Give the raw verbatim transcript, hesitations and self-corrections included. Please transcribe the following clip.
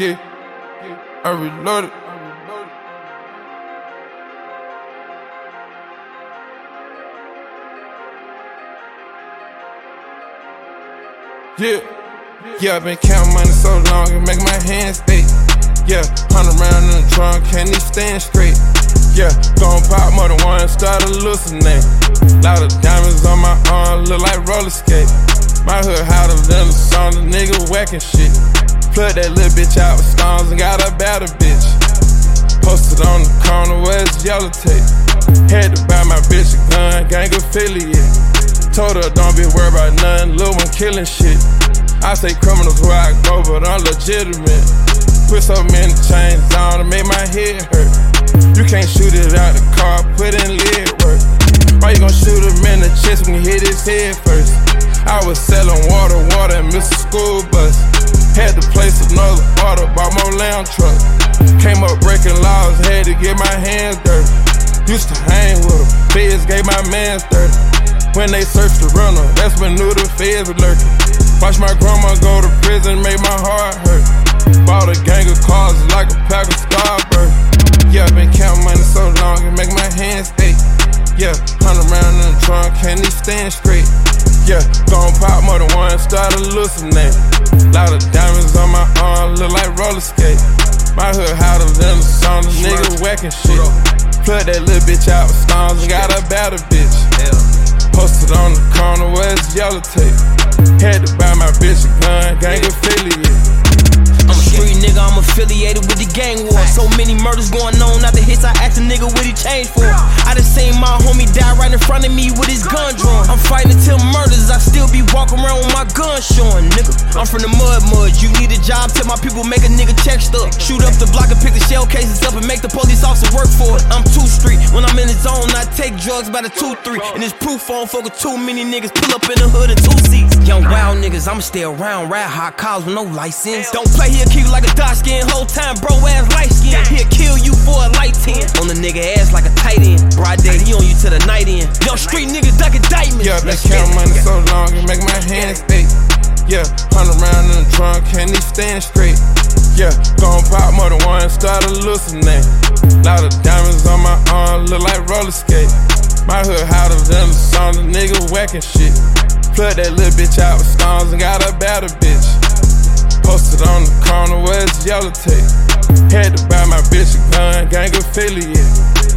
Yeah, I reloaded. Yeah, yeah, I've been counting money so long, it make my hands ache. Yeah, hundred round in the trunk, can't even stand straight. Yeah, gon' pop more than one, start hallucinating. Lot of diamonds on my arm, look like roller skate. My hood hotter than the song, the nigga whacking shit. Plug that little bitch out with stones and got a better bitch. Posted on the corner where it's yellow tape. Had to buy my bitch a gun, gang affiliate. Told her don't be worried about nothing, little one killing shit. I say criminals where I go, but I'm legitimate. Put so many chains on to make my head hurt. You can't shoot it out the car, put in lead work. Why you gon' shoot him in the chest when you hit his head first? I was selling water, water and missed a school bus. Had to place another order, bought more lamb truck. Came up breaking laws, had to get my hands dirty. Used to hang with them, feds gave my mans thirty. When they searched the runner, that's when knew the feds were lurking. Watch my grandma go to prison, made my heart hurt. Bought a gang of cars like a pack of Starburst. Yeah, I've been counting money so long, it make my hands ache. Yeah, hundred round in the trunk, can't even stand straight. Yeah, gon' pop more than one, start hallucinating. Lot of diamonds on my arm, look like roller skate. My hood hotter than the song, the nigga whacking shit. Plug that little bitch out with stones and got a better bitch. Posted on the corner where it's yellow tape. Had to buy my bitch a gun, gang affiliate. I'm a street nigga, I'm affiliated with the gang war. So many murders going on, not the hits I asked a nigga what he changed for. I done seen my homie die right in front of me with his gun drawn. I'm fighting until murders, I still be walking around with my gun showing, nigga. I'm from the mud mud, you need a job, tell my people make a nigga check stuff. Shoot up the block and pick the shell cases up and make the police officer work for it. I'm two street, when I'm in the zone, I take drugs by the two three. And it's proof on fuck with too many niggas, pull up in the hood in two seats. Young wild niggas, I'ma stay around, ride hot cars with no license. Don't play, he'll keep you like a dark skin, whole time bro ass light skin. He'll kill you for a light ten. On the nigga ass like a tight end. Broad day, he on you to the night end. Young street niggas duck indictments. Yeah, been counting money so long, it make my hands ache. Yeah, hundred round in the trunk, can't even stand straight. Yeah, gon' pop more than one, start hallucinating. Lot of diamonds on my arm, look like roller skate. My hood hotter than the song, the nigga whacking shit. Plug that little bitch out with stones and got a better bitch. Posted on the corner where it's yellow tape. Had to buy my bitch a gun, gang affiliate.